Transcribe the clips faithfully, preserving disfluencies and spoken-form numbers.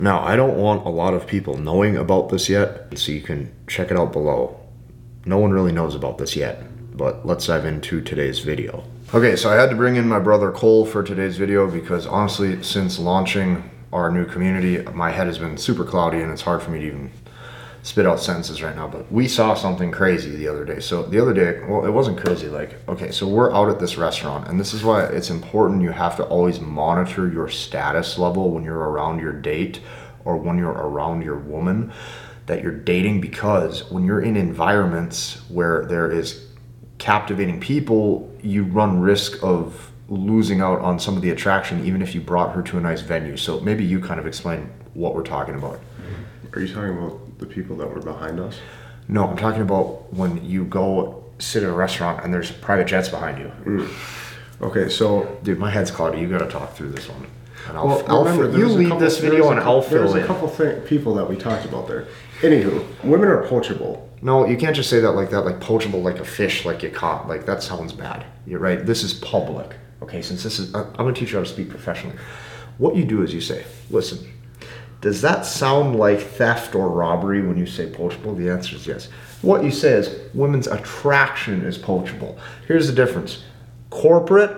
Now, I don't want a lot of people knowing about this yet, so you can check it out below. No one really knows about this yet, but let's dive into today's video. Okay, so I had to bring in my brother Cole for today's video because honestly, since launching our new community, my head has been super cloudy and it's hard for me to even spit out sentences right now. But we saw something crazy the other day. So the other day, well, it wasn't crazy. Like, okay, so we're out at this restaurant, and this is why it's important. You have to always monitor your status level when you're around your date or when you're around your woman that you're dating, because when you're in environments where there is captivating people, you run risk of losing out on some of the attraction, even if you brought her to a nice venue. So maybe you kind of explain what we're talking about. Are you talking about the people that were behind us? No, I'm talking about when you go sit at a restaurant and there's private jets behind you. Mm. Okay, so... Dude, my head's cloudy. You gotta talk through this one. And I'll, well, I'll remember, fill, you lead couple, this video and a, I'll fill There's in. a couple th- people that we talked about there. Anywho, women are poachable. No, you can't just say that like that, like poachable like a fish, like you caught. Like, that sounds bad. You're right. This is public. Okay, since this is... I'm gonna teach you how to speak professionally. What you do is you say, listen, does that sound like theft or robbery when you say poachable? The answer is yes. What you say is women's attraction is poachable. Here's the difference. Corporate,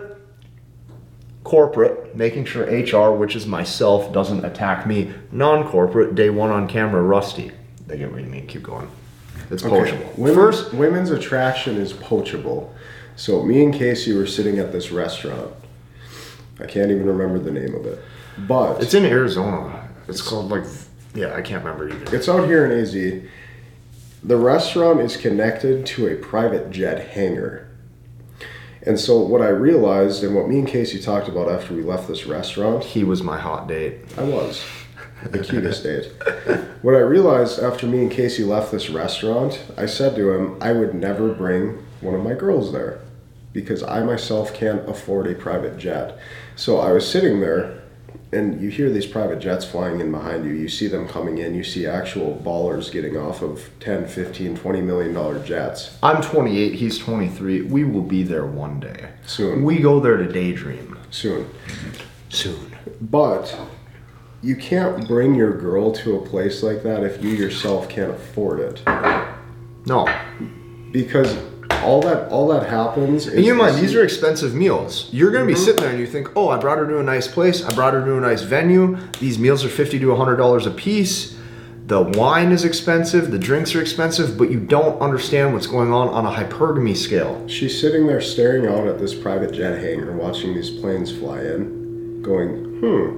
corporate, making sure H R, which is myself, doesn't attack me. Non-corporate, day one on camera, rusty. They get what you mean. Keep going. It's poachable. Okay. Women, First, women's attraction is poachable. So me and Casey were sitting at this restaurant. I can't even remember the name of it. But it's in Arizona. It's called like, yeah, I can't remember either. It's out here in A Z. The restaurant is connected to a private jet hangar. And so what I realized, and what me and Casey talked about after we left this restaurant... He was my hot date. I was. The cutest date. What I realized after me and Casey left this restaurant, I said to him, I would never bring one of my girls there because I myself can't afford a private jet. So I was sitting there, and you hear these private jets flying in behind you. You see them coming in. You see actual ballers getting off of ten, fifteen, twenty million dollar jets. I'm twenty-eight. He's twenty-three. We will be there one day. Soon. We go there to daydream. Soon. Soon. But you can't bring your girl to a place like that if you yourself can't afford it. No. Because all that all that happens is... And you mind, these are expensive meals. You're going to be mm-hmm. sitting there and you think, oh, I brought her to a nice place. I brought her to a nice venue. These meals are fifty to one hundred dollars a piece. The wine is expensive. The drinks are expensive. But you don't understand what's going on on a hypergamy scale. She's sitting there staring out at this private jet hangar, watching these planes fly in, going,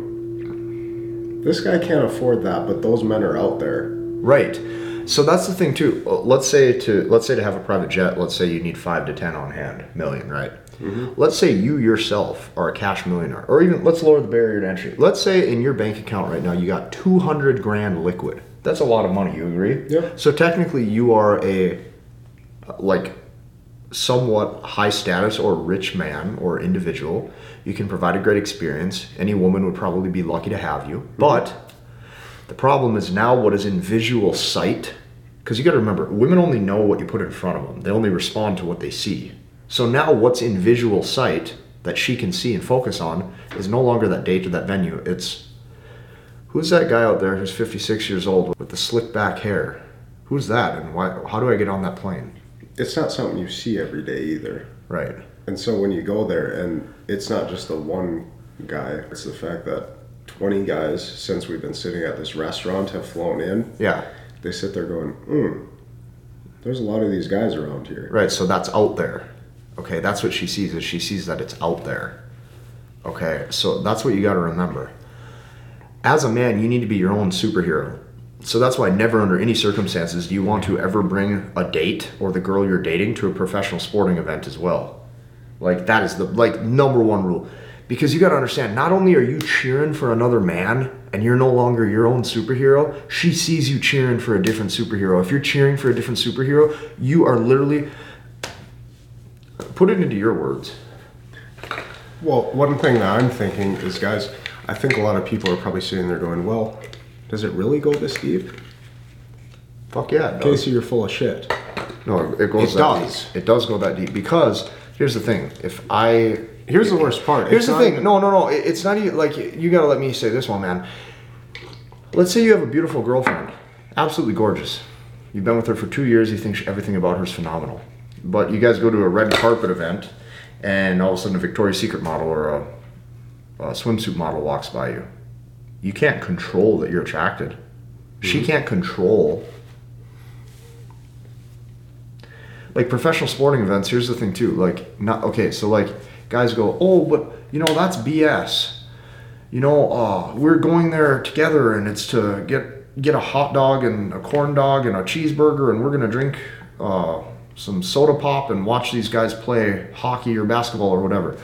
hmm, this guy can't afford that, but those men are out there. Right. So that's the thing too. Let's say to let's say to have a private jet, let's say you need five to ten on hand, million, right? Mm-hmm. Let's say you yourself are a cash millionaire, or even let's lower the barrier to entry. Let's say in your bank account right now you got two hundred grand liquid. That's a lot of money. You agree? Yeah. So technically you are a like somewhat high status or rich man or individual. You can provide a great experience. Any woman would probably be lucky to have you, mm-hmm. but the problem is now what is in visual sight, because you got to remember, women only know what you put in front of them. They only respond to what they see. So now what's in visual sight that she can see and focus on is no longer that date or that venue. It's, who's that guy out there who's fifty-six years old with the slick back hair? Who's that, and why? How do I get on that plane? It's not something you see every day either. Right. And so when you go there, and it's not just the one guy, it's the fact that twenty guys, since we've been sitting at this restaurant, have flown in. Yeah. They sit there going, hmm, there's a lot of these guys around here. Right, so that's out there. Okay, that's what she sees, is she sees that it's out there. Okay, so that's what you got to remember. As a man, you need to be your own superhero. So that's why never under any circumstances do you want to ever bring a date or the girl you're dating to a professional sporting event as well. Like, that is the like number one rule. Because you got to understand, not only are you cheering for another man and you're no longer your own superhero, she sees you cheering for a different superhero. If you're cheering for a different superhero, you are literally, put it into your words. Well, one thing that I'm thinking is, guys, I think a lot of people are probably sitting there going, well, does it really go this deep? Fuck yeah, it does. Casey, you're full of shit. No, it goes it that does. deep. It does go that deep because here's the thing. If I... Here's the worst part. Here's it's the thing. No, no, no. It's not even like, you got to let me say this one, man. let's say you have a beautiful girlfriend, absolutely gorgeous. You've been with her for two years, you think everything about her is phenomenal. But you guys go to a red carpet event, and all of a sudden a Victoria's Secret model or a, a swimsuit model walks by you. You can't control that you're attracted. Mm-hmm. She can't control. Like professional sporting events, here's the thing too. Like, not okay, so like guys go, oh, but you know, that's B S. You know, uh, we're going there together and it's to get get a hot dog and a corn dog and a cheeseburger and we're gonna drink uh, some soda pop and watch these guys play hockey or basketball or whatever.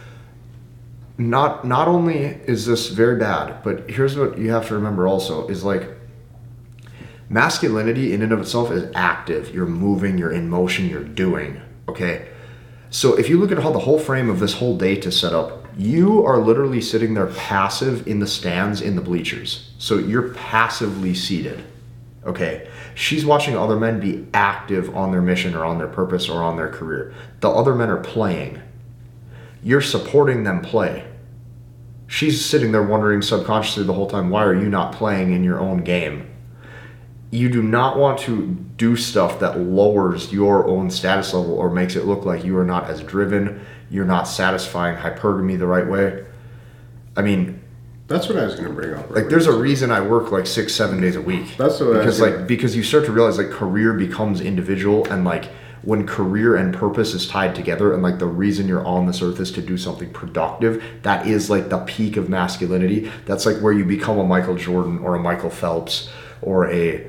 Not not only is this very bad, but here's what you have to remember also is like masculinity in and of itself is active. You're moving, you're in motion, you're doing, okay? So if you look at how the whole frame of this whole date is set up, you are literally sitting there passive in the stands in the bleachers. So you're passively seated, okay? She's watching other men be active on their mission or on their purpose or on their career. The other men are playing. You're supporting them play. She's sitting there wondering subconsciously the whole time, why are you not playing in your own game? You do not want to do stuff that lowers your own status level or makes it look like you are not as driven, you're not satisfying hypergamy the right way. I mean, that's what I was going to bring up. Like, there's a reason I work like six, seven days a week. That's what because I was like because you start to realize like career becomes individual, and like when career and purpose is tied together, and like the reason you're on this earth is to do something productive, that is like the peak of masculinity. That's like where you become a Michael Jordan or a Michael Phelps or a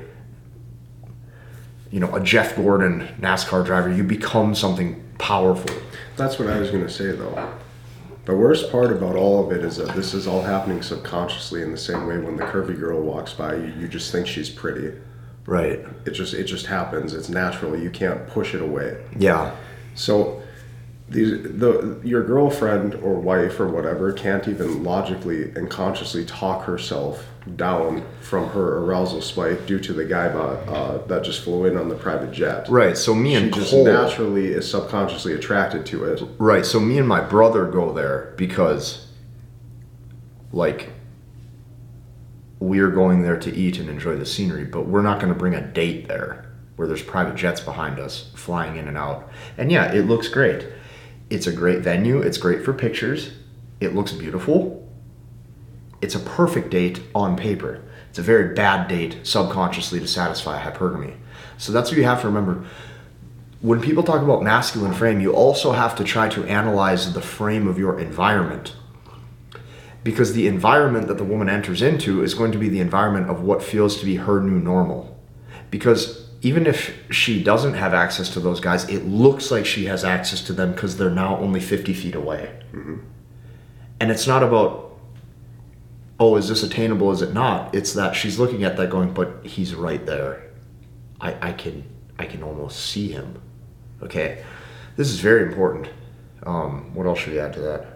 you know, a Jeff Gordon NASCAR driver. You become something powerful. That's what I was going to say, though. The worst part about all of it is that this is all happening subconsciously in the same way when the curvy girl walks by you, you just think she's pretty. Right. It just it just happens. It's natural. You can't push it away. Yeah. So these the your girlfriend or wife or whatever can't even logically and consciously talk herself down from her arousal spike due to the guy uh, that just flew in on the private jet. Right. So me and she just Cole, naturally is subconsciously attracted to it. Right. So me and my brother go there because, like, we're going there to eat and enjoy the scenery, but we're not going to bring a date there where there's private jets behind us flying in and out. And yeah, it looks great. It's a great venue. It's great for pictures. It looks beautiful. It's a perfect date on paper. It's a very bad date subconsciously to satisfy hypergamy. So that's what you have to remember. When people talk about masculine frame, you also have to try to analyze the frame of your environment. Because the environment that the woman enters into is going to be the environment of what feels to be her new normal. Because even if she doesn't have access to those guys, it looks like she has access to them because they're now only fifty feet away. Mm-hmm. And it's not about, oh, is this attainable, is it not? It's that she's looking at that going, but he's right there. I, I can I can almost see him. Okay? This is very important. Um, what else should we add to that?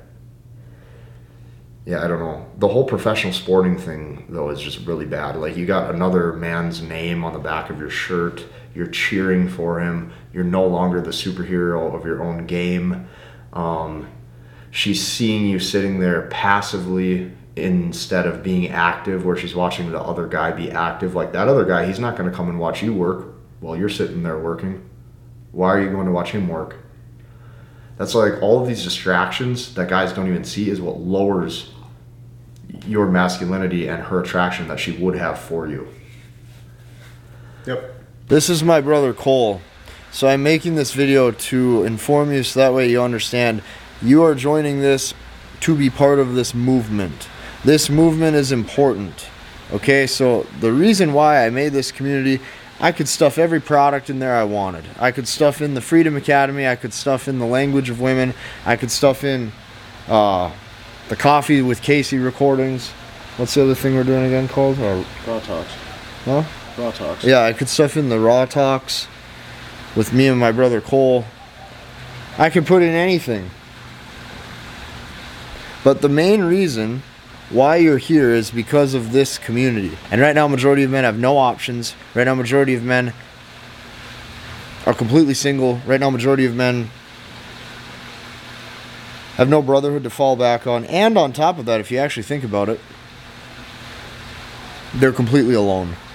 Yeah, I don't know. The whole professional sporting thing, though, is just really bad. Like, you got another man's name on the back of your shirt. You're cheering for him. You're no longer the superhero of your own game. Um, she's seeing you sitting there passively instead of being active, where she's watching the other guy be active. Like, that other guy, he's not going to come and watch you work while you're sitting there working. Why are you going to watch him work? That's like all of these distractions that guys don't even see is what lowers your masculinity and her attraction that she would have for you. Yep. This is my brother Cole. So I'm making this video to inform you so that way you understand you are joining this to be part of this movement. This movement is important. Okay, so the reason why I made this community, I could stuff every product in there I wanted. I could stuff in the Freedom Academy. I could stuff in the Language of Women. I could stuff in uh, the Coffee with Casey recordings. What's the other thing we're doing again called? Or, Raw Talks. huh? Raw Talks. Yeah, I could stuff in the Raw Talks with me and my brother Cole. I could put in anything. But the main reason why you're here is because of this community. And right now, majority of men have no options. Right now, majority of men are completely single. Right now, majority of men have no brotherhood to fall back on. And on top of that, if you actually think about it, they're completely alone.